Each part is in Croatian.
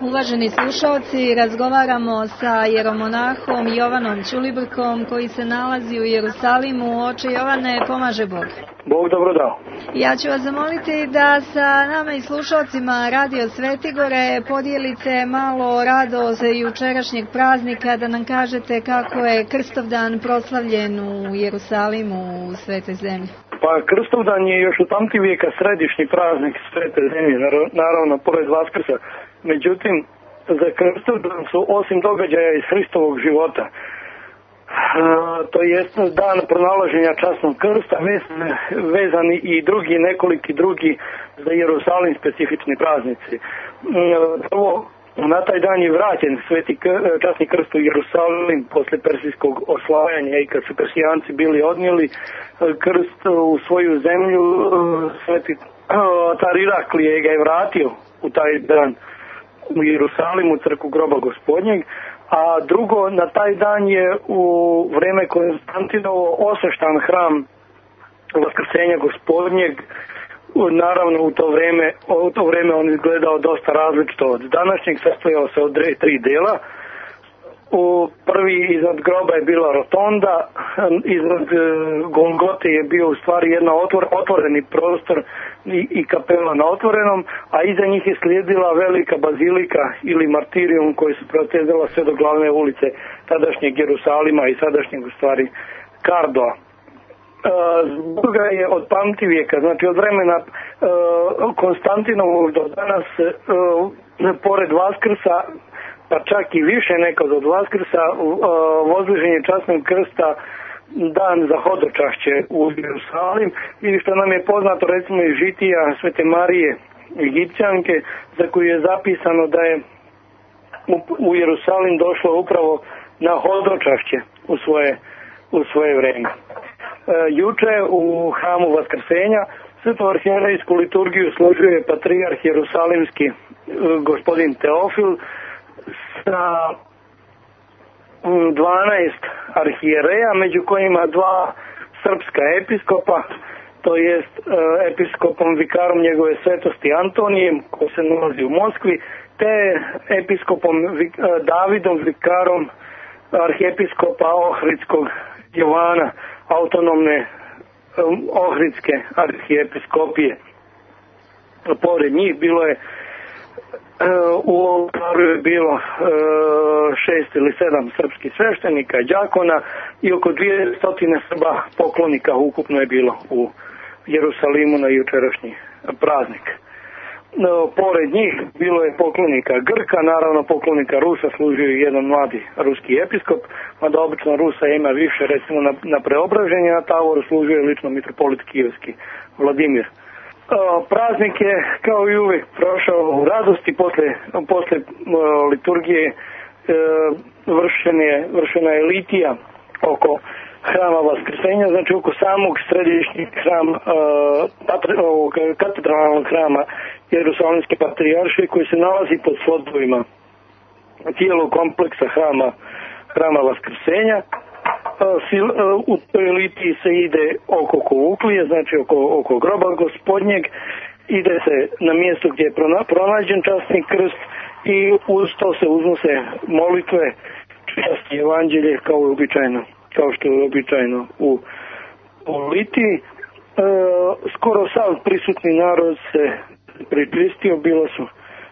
Uvaženi slušalci, razgovaramo sa jeromonahom Jovanom Ćulibrkom koji se nalazi u Jerusalimu. Oče Jovane, pomaže Bog. Bog dobro dao. Ja ću vas zamoliti da sa nama i slušalcima Radio Svetigore podijelite malo radost jučerašnjeg praznika, da nam kažete kako je Krstovdan proslavljen u Jerusalimu, u Svetoj zemlji. Pa Krstovdan je još od pamtivijeka središnji praznik Svete zemlje, naravno pored Vaskrsa. Međutim, za Krstovdan su osim događaja iz Hristovog života, to jest dan pronalaženja časnog krsta, vezani i nekoliki drugi za Jerusalim specifični praznici. Prvo, na taj dan je vraćen časni krst u Jerusalim posle persijskog osvajanja i kad su Persijanci bili odnijeli krst u svoju zemlju, sveti car Iraklije ga je vratio u taj dan u Jerusalimu, crkvu groba Gospodnjeg. A drugo, na taj dan je u vreme Konstantinovo osveštan hram Vaskrsenja Gospodnjeg. Naravno u to vrijeme on izgledao dosta različito od današnjeg, sastojao se od 3 dela. Prvi iznad groba je bila rotonda, iznad Golgote je bio u stvari jedna otvoreni prostor i kapela na otvorenom, a iza njih je slijedila velika bazilika ili martirijum koji se protezala sve do glavne ulice tadašnjeg Jerusalima i sadašnjeg u stvari Kardoa. Zbog toga je od pamtivijeka, znači od vremena Konstantinovog do danas, pored Vaskrsa, pa čak i više nekad od Vaskrsa, vozliženje časnog krsta dan za hodočašće u Jerusalim, i što nam je poznato recimo iz žitija Svete Marije Egipćanke, za koju je zapisano da je u Jerusalim došlo upravo na hodočašće u svoje vrijeme. Juče u hramu Vaskrsenja svetu arhijerejsku liturgiju služio je patrijarh jerusalimski gospodin Teofil sa 12 arhijereja, među kojima 2 srpska episkopa, to jest episkopom vikarom njegove svetosti Antonijem, koji se nalazi u Moskvi, te episkopom Davidom, vikarom arhijepiskopa Ohridskog Jovana, autonomne Ohridske arhijepiskopije. Pored njih bilo je u oltaru je bilo 6 ili 7 srpskih sveštenika, đakona i oko 200 Srba poklonika ukupno je bilo u Jerusalimu na jučerašnji praznik. Pored njih bilo je poklonika Grka, naravno poklonika Rusa služio je jedan mladi ruski episkop, mada obično Rusa ima više, recimo na Preobraženje na Tavoru služio je lično mitropolit kijevski Vladimir. Praznik je kao i uvijek prošao u radosti. Posle liturgije vršena je litija oko hrama Vaskrsenja, znači oko samog središnjeg hrama, katedralnog hrama Jerusalimske patrijaršije koji se nalazi pod svodovima cijelog kompleksa hrama Vaskrsenja. U toj litiji se ide oko Kouklije, znači oko groba Gospodnjeg, ide se na mjesto gdje je pronađen časni krst i uz to se uznose molitve, časti evanđelje kao što je običajno u litiji. Skoro sav prisutni narod se pričistio, bilo su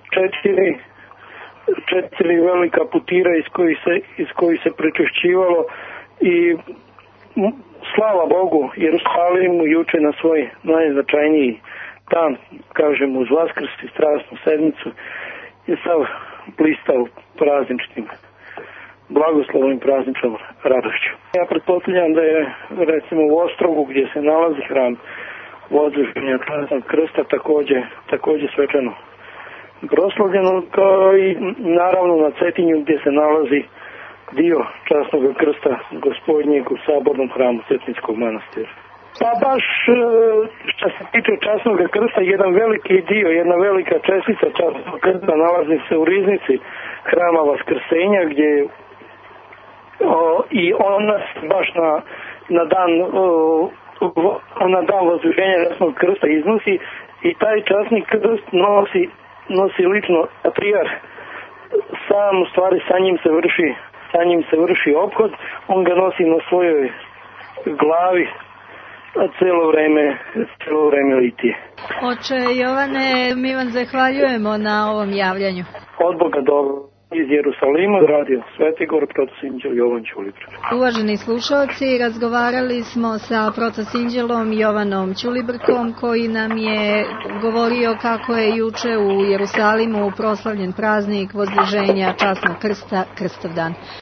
4 velika putira iz kojih se pričešćivalo. I slava Bogu, Jerusalimu juče na svoj najznačajniji dan, kažem uz Vaskrs i strasnu sedmicu, je sav blistao prazničnim blagoslovom i prazničnom radošću. Ja pretpostavljam da je recimo u Ostrogu gdje se nalazi hram Vozliženja časnog krsta također svečano proslavljeno, kao i naravno na Cetinju gdje se nalazi dio časnog krsta Gospodnjeg u sabornom hramu Cetinskog manastira. Pa baš što se tiče časnog krsta, jedan veliki dio, jedna velika čestica časnog krsta nalazi se u riznici hrama Vaskrsenja, gdje i ona baš na dan vozliženja časnog krsta iznosi, i taj časni krst nosi lično patrijarh sam u stvari sa njim se vrši obhod, on ga nosi na svojoj glavi, a cijelo vreme litije. Oče Jovane, mi vam zahvaljujemo na ovom javljanju. Od Boga dobro. Iz Jerusalima, radio Svetigor, protosinđel Jovan Ćulibrk. Uvaženi slušalci, razgovarali smo sa protosinđelom Jovanom Ćulibrkom, koji nam je govorio kako je juče u Jerusalimu proslavljen praznik Vozdviženja Časnog krsta, Krstovdan.